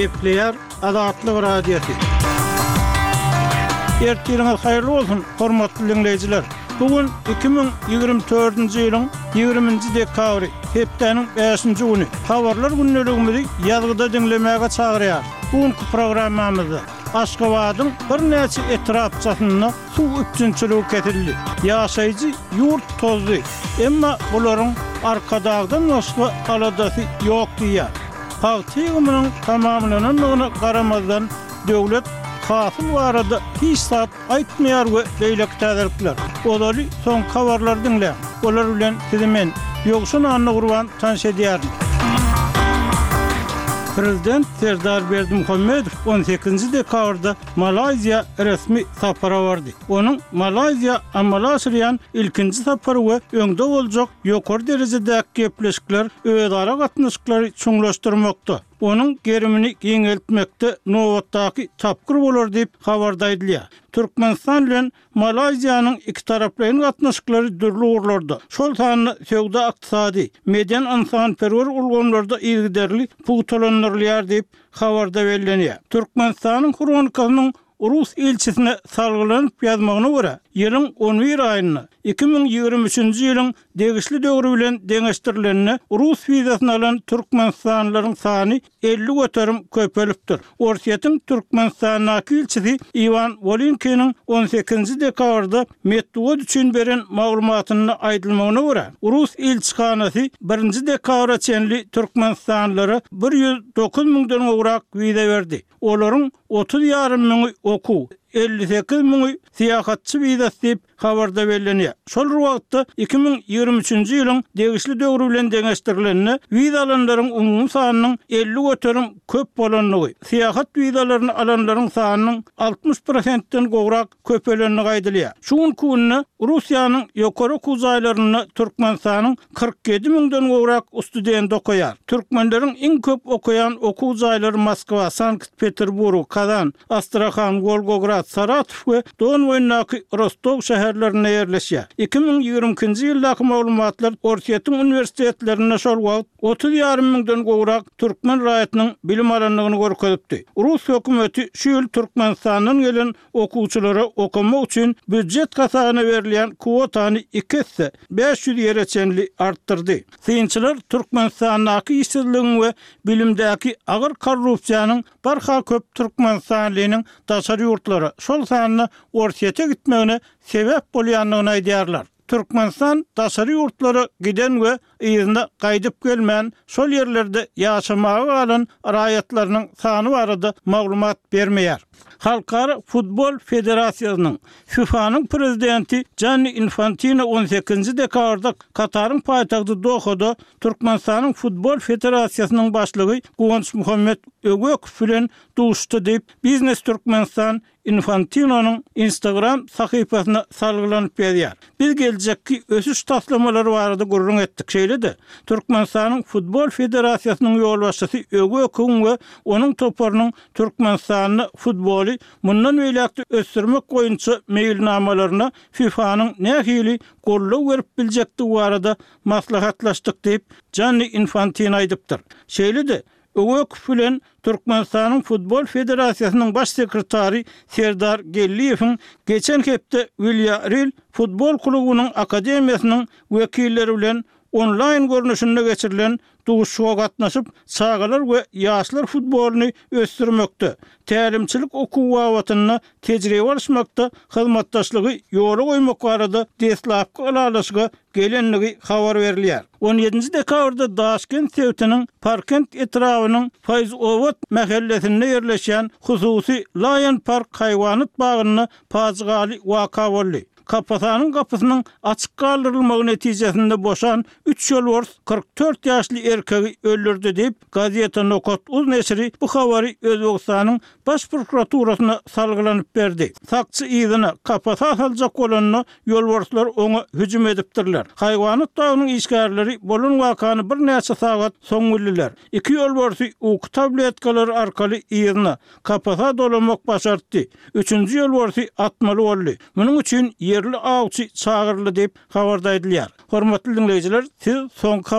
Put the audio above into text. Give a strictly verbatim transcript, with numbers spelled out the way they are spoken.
Gepleyer Azatlyk Radiosu. Ertirňiz haýyrly bolsun, hormatly dinleýijiler. Bugün iki bin ýygrimi dördünji ýylyň ýygrimiňji dekabry, hepdeniň beşinji güni. Habarlar günneligimizi ýazgyda dinlemäge çagyrýar. Bugünkü programmamyzda Aşgabatyň bir näçe etrapçasyna suw üçinçiligi ketildi. Ýaşaýjy ýurt tozdy. Emma bularyň arkadagdan başga aladasy ýok diýär. Halkymyň tamamlanynyna garamazdan döwlet Kafil barada hiç saat aýtmaýar we beýlek täzirlikler. Olary soň habarlar dinle. Olar bilen sizimen ýogşun anny gurban tanış edýärim. Prezident Serdar Berdimuhammedow on sekizinji dekabrda Malayziya resmi sapara bardy. Onuň Malayziya amala asyrýan ilkinji sapary we öňde boljak ýokary derejedäki gepleşikler özara gatnaşyklary çuňlaşdyrmakda. Onun gerimini giňeltmekde nowatdaky tapkyr bolar diýip habarda edilýär. Türkmenistan bilen Malayziýanyň iki taraplaryň gatnaşyklary dürli urlarda. Şol sany söwda ykdysady, median insanperwer ulgamlarda ýygyderli putolanyrlar diýip habarda bellenýär. Türkmenistanyň kronikasynyň Rus elçisine salgylanyp ýazmagyna görä, ýylyň on bir aýyny iki bin ýygrimi üçinji ýylyň degişli döwri bilen deňeşdirilenine Rus wizasyny alan türkmenistanlylaryň sany elli göterim köpelipdir. Orsiýetiň Türkmenistanyň elçisi Ivan Volinkiň on sekizinji dekabrda Medvedew üçin beren maglumatyny aýdylmagyna görä, Rus elçihanasy birinji dekabra çenli türkmenistanlylara bir ýüz dokuz miňden gowrak wiza berdi. Olaryň otuz ýarym miňi okuw, elli sekiz miňi syýahatçy wizasy diýip habarda bellenýär. Şol wagtda iki bin ýygrimi üçinji ýylyň degişli döwri bilen deňeşdirilenine wiza alanlaryň umumy sanynyň elli göterim köp bolanyny, syýahat wizalaryny alanlaryň sanynyň altmış prosentden gowrak köpelenini gaýdylýar. Şuň kunny Russiýanyň ýokary okuwçylaryny Türkmenistanyň kırk ýedi miňden gowrak student okuýar. Türkmenleriň iň köp okuyan okuwçylary Moskwa, Sankt-Peterburg, Kazan, Astrakhan, Volgograd, Saratow we Donwoynaky Rostov şäherlerine ýerleşýär. iki bin ýygrimi ikinji ýyldaky maglumatlar Orsiýetiň uniwersitetlerine şol wagt otuz ýarym miňden gowrak türkmen raýatynyň bilim alanlygyny görkezipdi. Rus hökümeti şu ýyl Türkmenistanyň gelen okuwçylary okumak üçin büdjet gasagyna berilýän kwotany iki hisse beş ýüz ýere çenli artdyrdy. Synçylar Türkmenistanyň işsizligini we bilimdäki agyr korrupsiýanyň barha köp türkmenistanlynyň daşary ýurtlary şol sanyny Orsiýete gitmegine sebäp bolýanlygyny aýdýarlar. Türkmenistan daşary ýurtlary giden we ýygyna gaýdyp gelmän şol ýerlerde ýaşamagy galan raýatlarynyň sany barada maglumat bermeýär. Halkara Futbol Federasiýasynyň FIFA'nyň prezidenti Gianni Infantino on sekizinji dekabrda Kataryň paýtagty Dohada Türkmenistanyň Futbol Federasiýasynyň başlygy Guwanç Muhammed Ögöküw bilen duşdy diýip Biznes Türkmenistan Infantino'nun Instagram sahypasyna salgylanyp berýär. Biz geljekki ösüş taslamalary barada gurrun etdik. Şeýle-de Türkmenistanyň Futbol Federasiýasynyň ýolbaşçysy Ögöküw we onuň toparynyň Türkmenistanyň futboly mundan beýlekde ösdürmek goýunça meýilnamalaryna FIFA'nyň nähili gollaw berip biljekdi barada maslahatlaşdyk diýip Gianni Infantino aýdypdyr. Şeýle-de Ögöküw bilen Türkmenistanyň Futbol Federasiýasynyň baş sekretary Serdar Gelliýewiň geçen hepde Villarreal futbol klubynyň akademiýasynyň wekilleri bilen online görnüşinde geçirilen duşuşa gatnaşyp çağalar we ýaşlar futboluny ösdürmekde, tälimçilik okuw watyny tejribe alşmakda hyzmatdaşlygy ýola goýmak barada deslapky alalaşyga gelenligi habar berilýär. on ýedinji dekabrda Daşkent sewtiniň Parkent etrawynyň Fayzowat mahallesinde ýerleşýän hususy Lion Park haýwanat bagyny paýgaly waka boldy. Kapasanyň kapysynyň açyk kaldyrylmagy netijesinde boşan üç ýolbars kırk dört ýaşly erkegi öldürdi diýip gazeta Nokat uz nesri bu habary Özbegistanyň baş prokuraturasyna salgylanyp berdi. Sakçy ýygyna kapasa saljak bolanyny ýolbarslar oňa hüjüm edipdirler. Haýwanat bagynyň işgärleri bolan wakany bir näçe sagat soň bildiler. İki ýolbarsy uky tabletkalar arkaly ýygyna kapasa dolamak başardy. Üçüncü ýolbarsy atmaly boldy. Munyň üçin yerli awçy çağırly diýip habarda edilýär. Hormatly dinleýijiler, siz soň